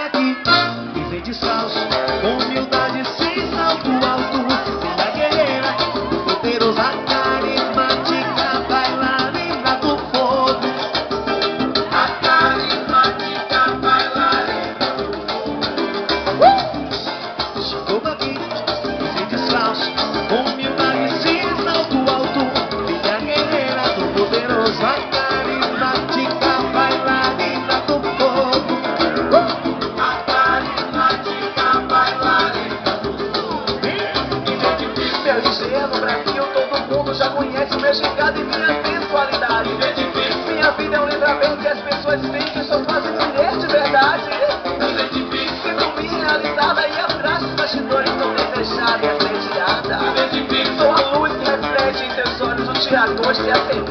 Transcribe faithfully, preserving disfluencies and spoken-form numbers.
aqui, viver de salso, com humildade, sem salto alto. Linda guerreira, poderosa, carismática, bailarina do fogo. A carismática bailarina do fogo. uh! Chegou aqui, viver de salso, com humildade, sem salto alto. Linda guerreira, poderosa, carismática, bailarina do fogo. uh! A carismática bailarina do fogo. Identifica ligeiro no Brasil, todo mundo já conhece o meu chegado e minha sensualidade. Minha vida é um livramento que as pessoas veem que sou quase mulher de verdade. Sinto minha realizada e atrás dos bastidores estou desejada e assediada. Sou a luz que reflete em teus olhos o dia, gosto e a